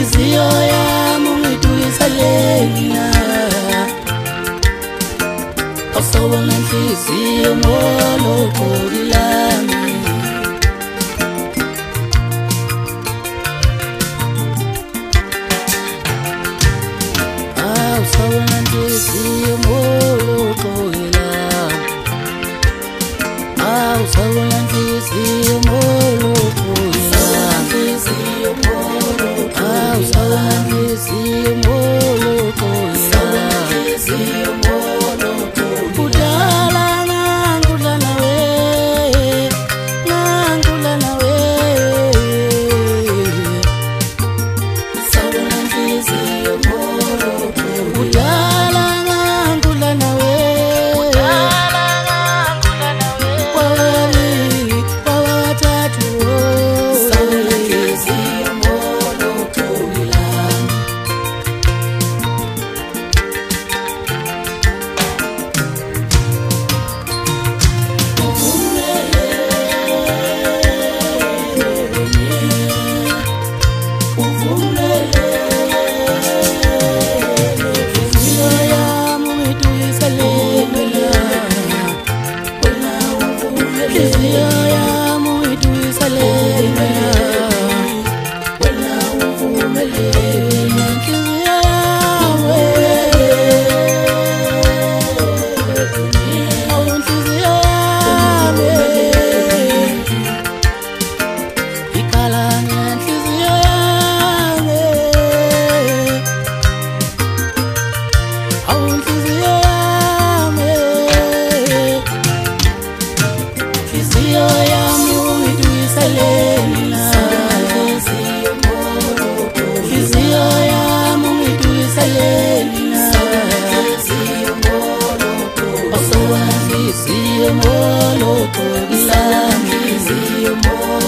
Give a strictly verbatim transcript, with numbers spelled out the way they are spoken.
Nhliziyo yami ungiduyisela, awusawubona nhliziyo ngologqoki lami. Awusawubona nhliziyo ngologqoki lami. Awusawubona nhliziyo ngologqoki lami. Awusawubona nhliziyo ngologqoki lami. Kudala ngangudla nawe, ngangudla nawe. Awusawubona nhliziyo ngologqoki. Kudala ngangudla nawe, kudala ngangudla nawe. Kwawabili kwawathathu, awusawubona nhliziyo ngologqoki lami. Nhliziyo yami ungiduyisela, wena uvumelene. Nhliziyo yami, awu nhliziyo yami, ikhala ngenhliziyo yami, awu nhliziyo yami. Nhliziyo yami ungiduyisela, nhliziyo yami ungiduyisela. Awusawubona nhliziyo ngologqoki lami.